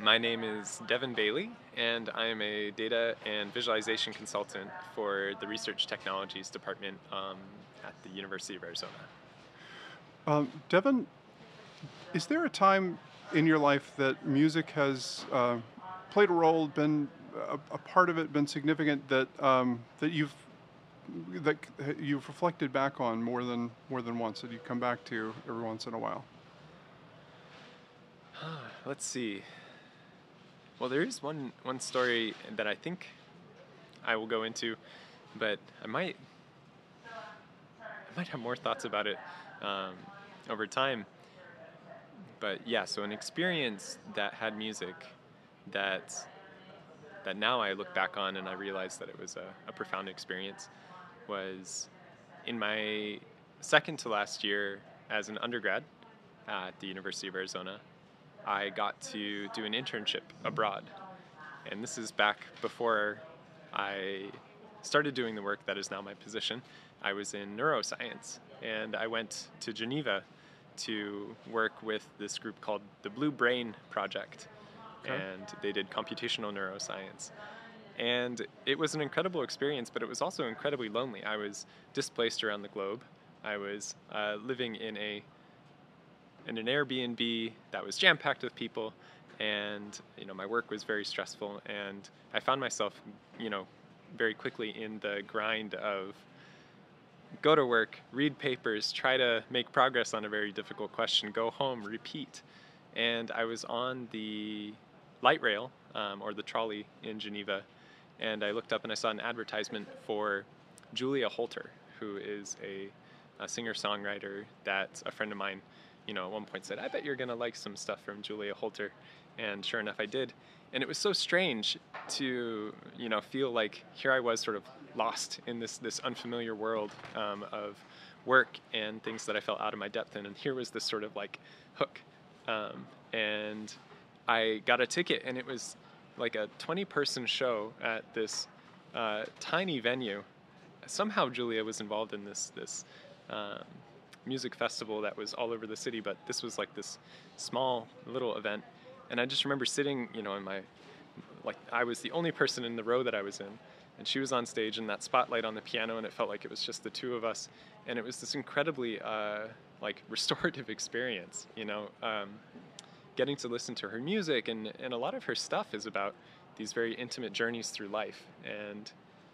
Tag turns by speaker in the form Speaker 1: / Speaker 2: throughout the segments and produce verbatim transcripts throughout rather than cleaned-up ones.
Speaker 1: My name is Devin Bailey, and I am a data and visualization consultant for the Research Technologies Department um, at the University of Arizona.
Speaker 2: Um, Devin, is there a time in your life that music has uh, played a role, been a, a part of it, been significant that um, that you've that you've reflected back on more than more than once, that you come back to every once in a while?
Speaker 1: Let's see. Well, there is one one story that I think I will go into, but I might I might have more thoughts about it um, over time. But yeah, so an experience that had music that that now I look back on and I realize that it was a, a profound experience was in my second to last year as an undergrad at the University of Arizona. I got to do an internship abroad. And this is back before I started doing the work that is now my position. I was in neuroscience, and I went to Geneva to work with this group called the Blue Brain Project,
Speaker 2: Okay.
Speaker 1: and they did computational neuroscience. And it was an incredible experience, but it was also incredibly lonely. I was displaced around the globe. I was uh, living in a in an Airbnb that was jam-packed with people, and you know my work was very stressful, and I found myself, you know, very quickly in the grind of go to work, read papers, try to make progress on a very difficult question, go home, repeat. And I was on the light rail um, or the trolley in Geneva, and I looked up and I saw an advertisement for Julia Holter, who is a, a singer-songwriter that a friend of mine, you know, at one point said, I bet you're going to like some stuff from Julia Holter. And sure enough, I did. And it was so strange to, you know, feel like here I was sort of lost in this, this unfamiliar world um, of work and things that I felt out of my depth in. And here was this sort of like hook. Um, and I got a ticket, and it was like a twenty-person show at this uh, tiny venue. Somehow Julia was involved in this this um, music festival that was all over the city, but this was like this small little event. And I just remember sitting, you know, in my, like I was the only person in the row that I was in, and she was on stage and that spotlight on the piano, and it felt like it was just the two of us. And it was this incredibly uh, like restorative experience, you know, um, getting to listen to her music, and, and a lot of her stuff is about these very intimate journeys through life. And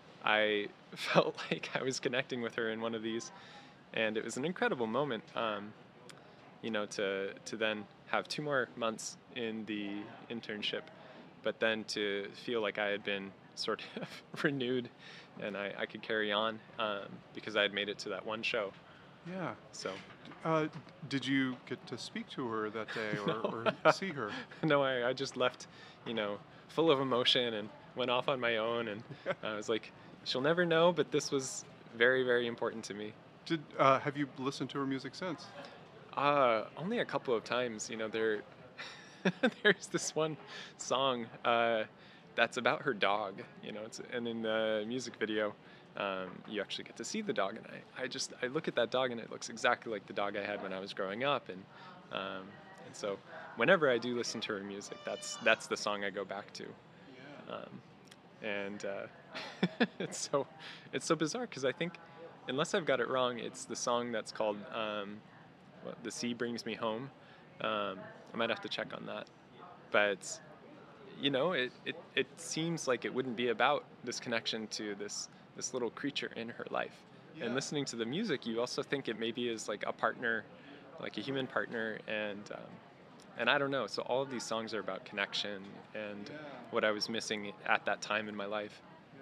Speaker 1: I felt like I was connecting with her in one of these, and it was an incredible moment, um, you know, to to then have two more months in the internship, but then to feel like I had been sort of renewed, and I, I could carry on um, because I had made it to that one show.
Speaker 2: Yeah.
Speaker 1: So,
Speaker 2: Uh, did you get to speak to her that day, or,
Speaker 1: no,
Speaker 2: or see her?
Speaker 1: no, I, I just left, you know, full of emotion and went off on my own, and I was like, she'll never know, but this was very, very important to me.
Speaker 2: Did uh, have you listened to her music since?
Speaker 1: Uh, only a couple of times, you know, there there's this one song uh, that's about her dog, you know, it's, and in the music video, um, you actually get to see the dog, and I, I just, I look at that dog, and it looks exactly like the dog I had when I was growing up, and um, and so whenever I do listen to her music, that's that's the song I go back to, um, and uh, it's so it's so bizarre because I think, unless I've got it wrong, it's the song that's called um, what, "The Sea Brings Me Home." Um, I might have to check on that, but you know, it, it, it seems like it wouldn't be about this connection to this this little creature in her life. Yeah. And listening to the music, you also think it maybe is like a partner, like a human partner, and um, and I don't know. So all of these songs are about connection and yeah. what I was missing at that time in my life.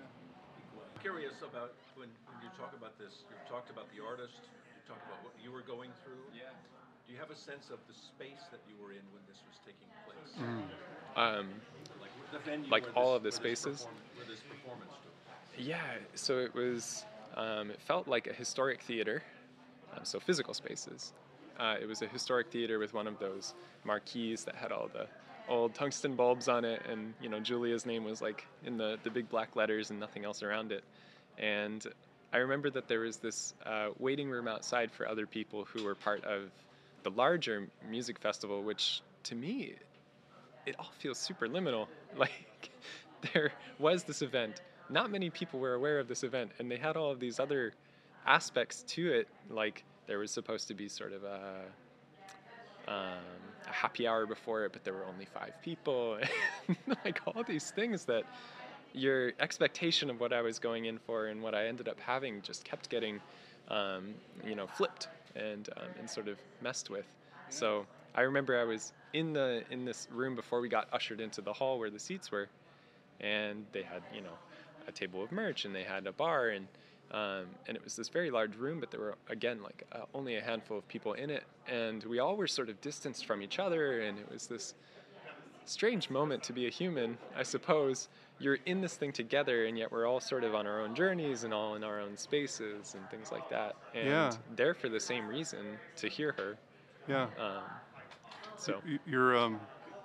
Speaker 3: I'm curious about when, when you talk about this, you've talked about the artist, you talked about what you were going through.
Speaker 1: Yeah.
Speaker 3: Do you have a sense of the space that you were in when this was taking place?
Speaker 2: Mm.
Speaker 1: Um,
Speaker 3: like the venue,
Speaker 1: like
Speaker 3: where
Speaker 1: all
Speaker 3: this,
Speaker 1: of the
Speaker 3: where
Speaker 1: spaces.
Speaker 3: This perform- where this performance took.
Speaker 1: Yeah. So it was. Um, it felt like a historic theater. Um, so physical spaces. Uh, it was a historic theater with one of those marquees that had all the old tungsten bulbs on it, and you know Julia's name was like in the the big black letters and nothing else around it. And I remember that there was this uh, waiting room outside for other people who were part of the larger music festival, which to me it all feels super liminal. Like, there was this event. Not many people were aware of this event, and they had all of these other aspects to it. Like, there was supposed to be sort of a, um, a happy hour before it, but there were only five people. Like, all these things that your expectation of what I was going in for and what I ended up having just kept getting, um, you know, flipped and um, and sort of messed with. So I remember I was in the in this room before we got ushered into the hall where the seats were, and they had, you know, a table of merch, and they had a bar, and um, and it was this very large room, but there were, again, like uh, only a handful of people in it, and we all were sort of distanced from each other, and it was this strange moment to be a human, I suppose. You're in this thing together, and yet we're all sort of on our own journeys and all in our own spaces and things like that. And
Speaker 2: Yeah.
Speaker 1: there for the same reason, to hear her.
Speaker 2: Yeah.
Speaker 1: Um, so
Speaker 2: Y- You're um.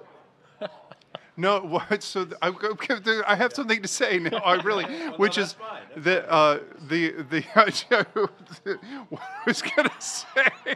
Speaker 2: No, what? So th- I, I have something to say now. I really, which
Speaker 3: that's
Speaker 2: is
Speaker 3: fine, that's
Speaker 2: the uh, the the what I was gonna say.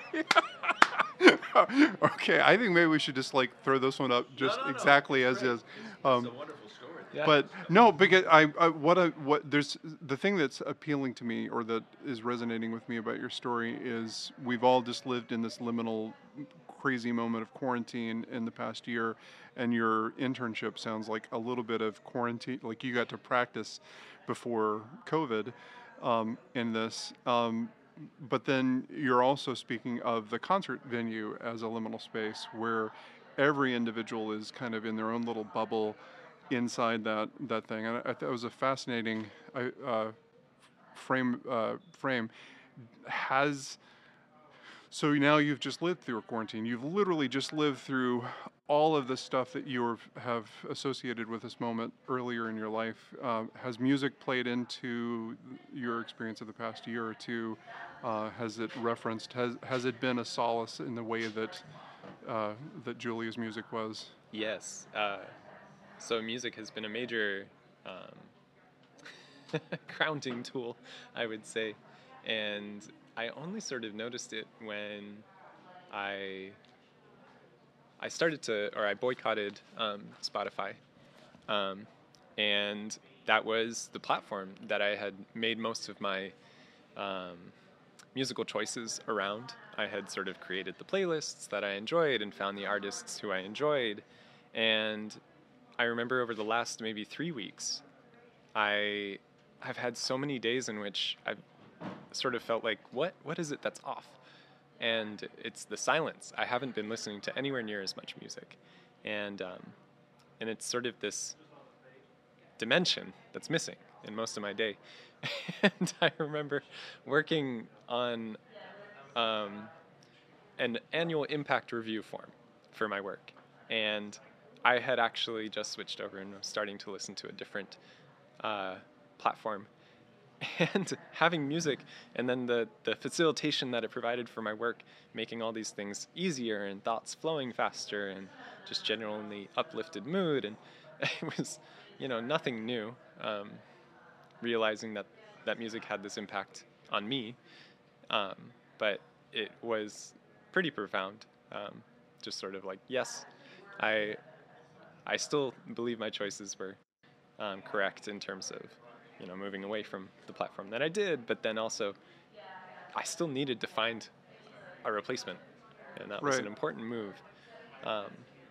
Speaker 2: Okay, I think maybe we should just like throw this one up just
Speaker 3: no, no,
Speaker 2: exactly
Speaker 3: it's
Speaker 2: as
Speaker 3: great.
Speaker 2: is.
Speaker 3: It's,
Speaker 2: Um,
Speaker 3: it's a wonderful story.
Speaker 1: yeah.
Speaker 2: But no, because I, I what I, what there's the thing that's appealing to me or that is resonating with me about your story is we've all just lived in this liminal crazy moment of quarantine in the past year, and your internship sounds like a little bit of quarantine, like you got to practice before COVID um, in this. Um, but then you're also speaking of the concert venue as a liminal space where every individual is kind of in their own little bubble inside that that thing, and I, I thought it was a fascinating uh, frame. Uh, frame has so now you've just lived through a quarantine. You've literally just lived through all of the stuff that you were, have associated with this moment earlier in your life. Uh, has music played into your experience of the past year or two? Uh, has it referenced? Has has it been a solace in the way that uh, that Julia's music was?
Speaker 1: Yes. Uh, so music has been a major um, grounding tool, I would say. And I only sort of noticed it when I I started to, or I boycotted um, Spotify. Um, and that was the platform that I had made most of my um, musical choices around. I had sort of created the playlists that I enjoyed and found the artists who I enjoyed. And I remember over the last maybe three weeks, I have had so many days in which I've sort of felt like, what what is it that's off? And it's the silence. I haven't been listening to anywhere near as much music. And um, and it's sort of this dimension that's missing in most of my day. And I remember working on um, an annual impact review form for my work. And I had actually just switched over and was starting to listen to a different uh, platform. And having music and then the, the facilitation that it provided for my work, making all these things easier and thoughts flowing faster and just generally uplifted mood. And it was, you know, nothing new, um, realizing that that music had this impact on me. Um, but it was pretty profound. Um, just sort of like, yes, I I still believe my choices were um, correct in terms of, you know, moving away from the platform that I did, but then also I still needed to find a replacement, and that was
Speaker 2: Right.
Speaker 1: an important move. Um,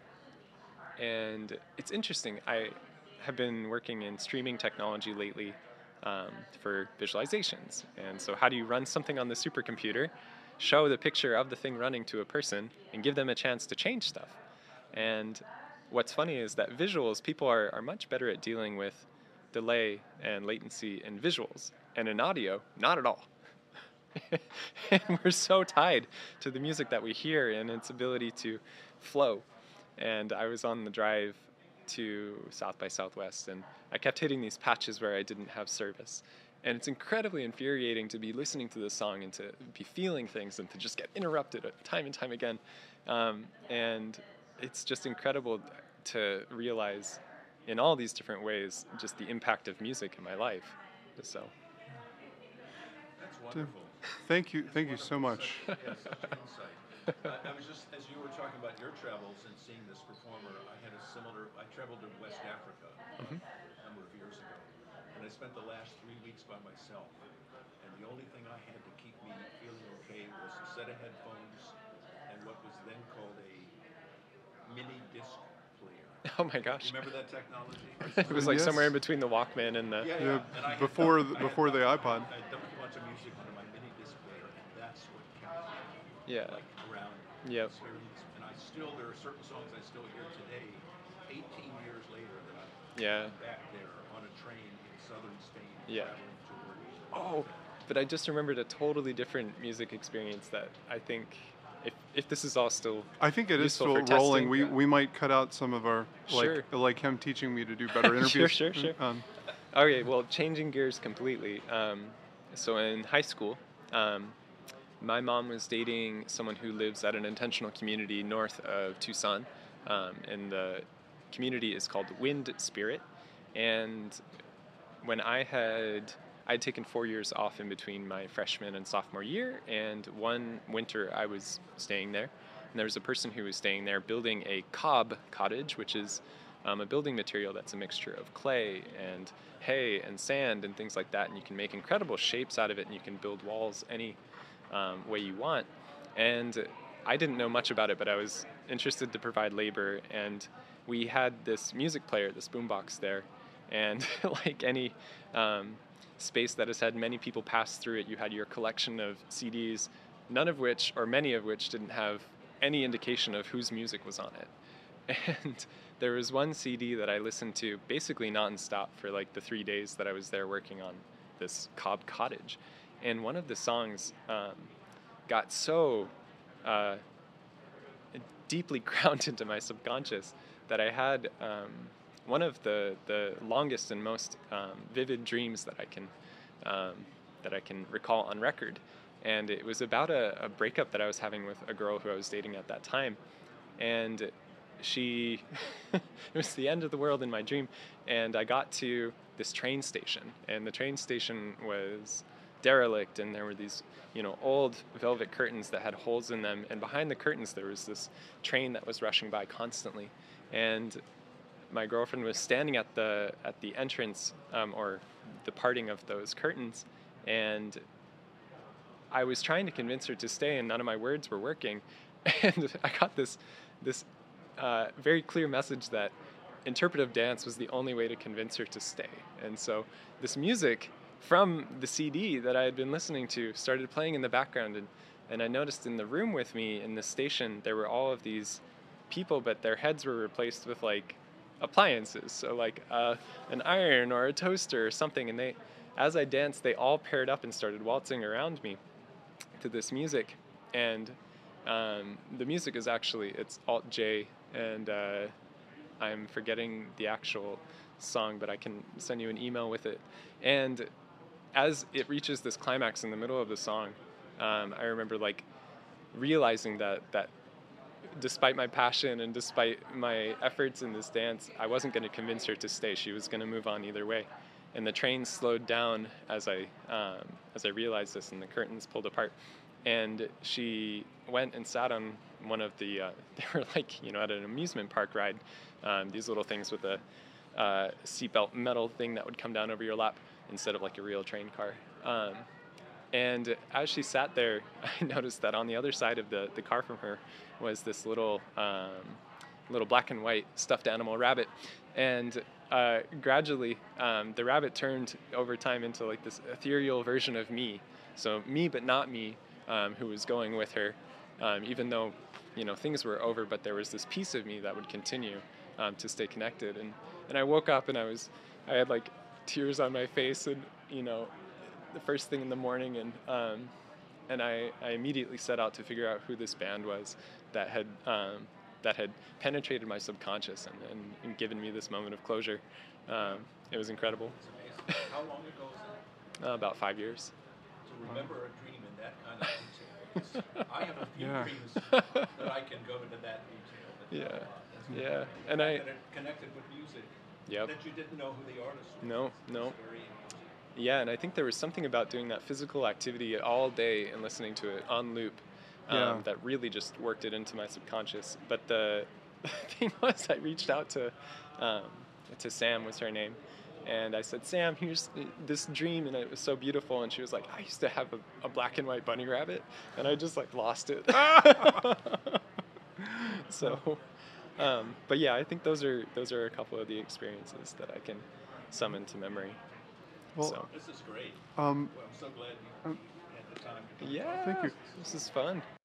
Speaker 1: and it's interesting. I have been working in streaming technology lately um, for visualizations. And so how do you run something on the supercomputer, show the picture of the thing running to a person, and give them a chance to change stuff? And what's funny is that visuals, people are, are much better at dealing with delay and latency in visuals, and in audio, not at all. And we're so tied to the music that we hear and its ability to flow. And I was on the drive to South by Southwest, and I kept hitting these patches where I didn't have service. And it's incredibly infuriating to be listening to this song and to be feeling things and to just get interrupted time and time again. Um, and it's just incredible to realize in all these different ways just the impact of music in my life. So
Speaker 3: That's wonderful.
Speaker 2: Thank you, thank you so much.
Speaker 3: Yeah, such insight. I, I was just, as you were talking about your travels and seeing this performer, I had a similar, I traveled to West Africa
Speaker 1: Mhm.
Speaker 3: a number of years ago, and I spent the last three weeks by myself. And the only thing I had to keep me feeling okay was a set of headphones and what was then called a mini disc player.
Speaker 1: Oh my
Speaker 3: You
Speaker 1: gosh.
Speaker 3: remember that technology?
Speaker 1: It was like
Speaker 2: Yes.
Speaker 1: somewhere in between the Walkman and the.
Speaker 3: Yeah,
Speaker 2: Yeah,
Speaker 3: yeah. And I had
Speaker 2: before
Speaker 3: dumped-
Speaker 2: the-
Speaker 3: I had
Speaker 2: before the
Speaker 3: dumped-
Speaker 2: iPod.
Speaker 3: I dumped a bunch of music onto my mini disc player, and that's what kept me
Speaker 1: Yeah.
Speaker 3: like around.
Speaker 1: Yep.
Speaker 3: was hearing this. And I still, there are certain songs I still hear today, eighteen years later, that I'm
Speaker 1: Yeah.
Speaker 3: back there on a train in southern Spain,
Speaker 1: Yeah.
Speaker 3: traveling to work.
Speaker 1: Oh, but I just remembered a totally different music experience that I think, if if this is all still.
Speaker 2: I think it is
Speaker 1: Useful
Speaker 2: still
Speaker 1: for
Speaker 2: rolling.
Speaker 1: testing.
Speaker 2: We we might cut out some of our like
Speaker 1: Sure.
Speaker 2: like him teaching me to do better interviews.
Speaker 1: Sure, sure, sure.
Speaker 2: Um,
Speaker 1: Okay, well, changing gears completely. Um, so in high school, um, my mom was dating someone who lives at an intentional community north of Tucson, um, and the community is called Wind Spirit. And when I had I'd taken four years off in between my freshman and sophomore year, and one winter I was staying there, and there was a person who was staying there building a cob cottage, which is um, a building material that's a mixture of clay and hay and sand and things like that, and you can make incredible shapes out of it, and you can build walls any um, way you want. And I didn't know much about it, but I was interested to provide labor, and we had this music player, this boombox there, and like any um, space that has had many people pass through it, you had your collection of C Ds, none of which, or many of which, didn't have any indication of whose music was on it. And there was one C D that I listened to basically nonstop for like the three days that I was there working on this cob cottage. And one of the songs um, got so uh, deeply ground into my subconscious that I had um, one of the, the longest and most um, vivid dreams that I can um, that I can recall on record. And it was about a, a breakup that I was having with a girl who I was dating at that time. And she, it was the end of the world in my dream. And I got to this train station, and the train station was derelict, and there were these, you know, old velvet curtains that had holes in them. And behind the curtains, there was this train that was rushing by constantly. And my girlfriend was standing at the at the entrance um, or the parting of those curtains, and I was trying to convince her to stay, and none of my words were working. And I got this this uh, very clear message that interpretive dance was the only way to convince her to stay. And so this music from the C D that I had been listening to started playing in the background, and, and I noticed in the room with me in the station there were all of these people, but their heads were replaced with like appliances, so like uh, an iron or a toaster or something, and they, as I danced, they all paired up and started waltzing around me to this music. And um, the music is actually, it's Alt J, and uh, I'm forgetting the actual song, but I can send you an email with it. And as it reaches this climax in the middle of the song, um, I remember like realizing that that despite my passion and despite my efforts in this dance, I wasn't going to convince her to stay. She was going to move on either way. And the train slowed down as I um, as I realized this, and the curtains pulled apart. And she went and sat on one of the, uh, they were like, you know, at an amusement park ride, um, these little things with a uh, seatbelt metal thing that would come down over your lap instead of like a real train car. Um, and as she sat there, I noticed that on the other side of the, the car from her was this little um, little black and white stuffed animal rabbit. And uh, gradually, um, the rabbit turned over time into like this ethereal version of me. So me, but not me, um, who was going with her, um, even though, you know, things were over, but there was this piece of me that would continue um, to stay connected. And, and I woke up and I was, I had like tears on my face, and, you know, the first thing in the morning, and um, and I, I immediately set out to figure out who this band was that had um, that had penetrated my subconscious and, and, and given me this moment of closure. Um, it was incredible.
Speaker 3: It's amazing. How long ago was that?
Speaker 1: Uh, about five years.
Speaker 3: To remember a dream in that kind of detail. Because I have a few
Speaker 2: Yeah.
Speaker 3: dreams that I can go into that detail. That's
Speaker 1: Yeah.
Speaker 3: a lot. That's
Speaker 1: Yeah.
Speaker 3: wonderful.
Speaker 1: And
Speaker 3: The
Speaker 1: I-
Speaker 3: fact that it connected with music.
Speaker 1: Yep.
Speaker 3: That you didn't know who the artist was.
Speaker 1: No,
Speaker 3: It's
Speaker 1: no.
Speaker 3: very interesting.
Speaker 1: Yeah, and I think there was something about doing that physical activity all day and listening to it on loop um,
Speaker 2: Yeah.
Speaker 1: that really just worked it into my subconscious. But the thing was, I reached out to um, to Sam, was her name, and I said, Sam, here's this dream, and it was so beautiful. And she was like, I used to have a, a black and white bunny rabbit, and I just like lost it. So, um, but yeah, I think those are those are a couple of the experiences that I can summon to memory.
Speaker 2: Well,
Speaker 1: So,
Speaker 3: This is great.
Speaker 2: um,
Speaker 3: Well, I'm so glad you
Speaker 2: Um,
Speaker 3: had the time to do
Speaker 1: yeah,
Speaker 2: Thank you.
Speaker 1: this is fun.